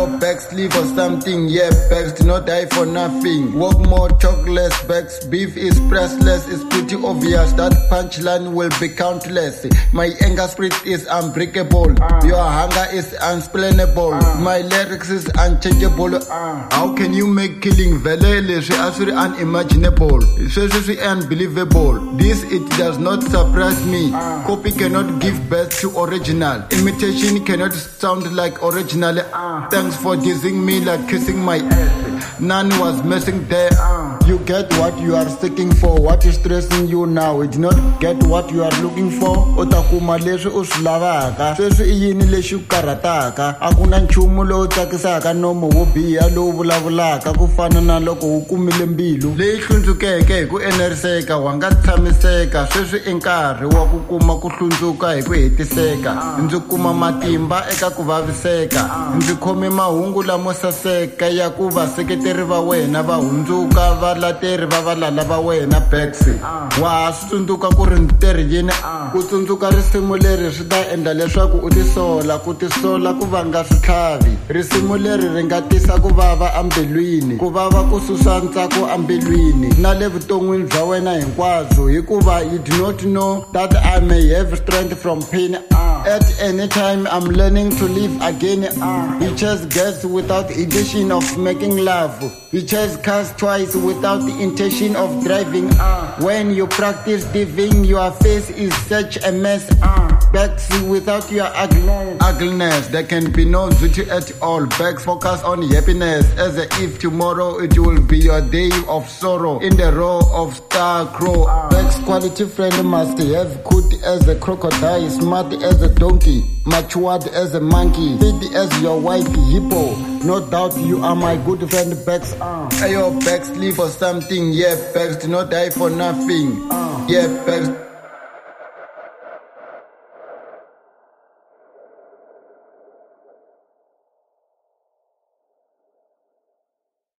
Bex, live for something, yeah, Bex, do not die for nothing. Walk more, talk less, Bex, beef is priceless. It's pretty obvious that punchline will be countless. My anger spirit is unbreakable. Your hunger is unexplainable. My lyrics is unchangeable. How can you make killing velele? She actually unimaginable. She unbelievable. This, it does not surprise me. Copy cannot give birth to original. Imitation cannot sound like original. Thanks for dissing me like kissing my ass. None was missing there. You get what you are seeking for. What is stressing you now? You did not get what you are looking for. Utakuma leswi u swi lavaka. Sweswi I yini lexi u karhataka? A ku na nchumu lowu tsakisaka nomo wo biha lowu vulavulaka ku fana na loko u kumile mbilu leyi hlundzukeke hi ku eneriseka. Wa nga tshamiseka. Sweswi I nkarhi wa ku kuma ku hlundzuka hi ku hetiseka. Ndzi kuma matimba eka ku vaviseka. Ndzi khome mahungu lamo saseka ya ku vaseketeri va wena va hundzuka valateri va valala va wena Bex. Wa swi tsundzuka ku ri ntirhi yini? Ku tsundzuka risimu leri swi ta endla leswaku u tisola. Ku tisola ku vanga switlhavi. Risimu leri ri nga tisa ku vava ambilwini. Ku vava ku susa ntsako ambilwini na le vuton'wini bya wena hinkwabyo. Hikuva you do not know that I may have strength from pain. At any time I'm learning to live again. You chase gas without the intention of making love. You chase cars twice without the intention of driving. When you practice diving, your face is such a mess. Bex, without your ugliness, there can be no beauty at all. Bex, focus on happiness, as if tomorrow it will be your day of sorrow. In the row of star crow, Bex, quality friend must have good as a crocodile, smart as a donkey, matured as a monkey, fit as your white hippo. No doubt you are my good friend Bex. Ayo Bex, live for something, yeah Bex, do not die for nothing. Yeah Bex.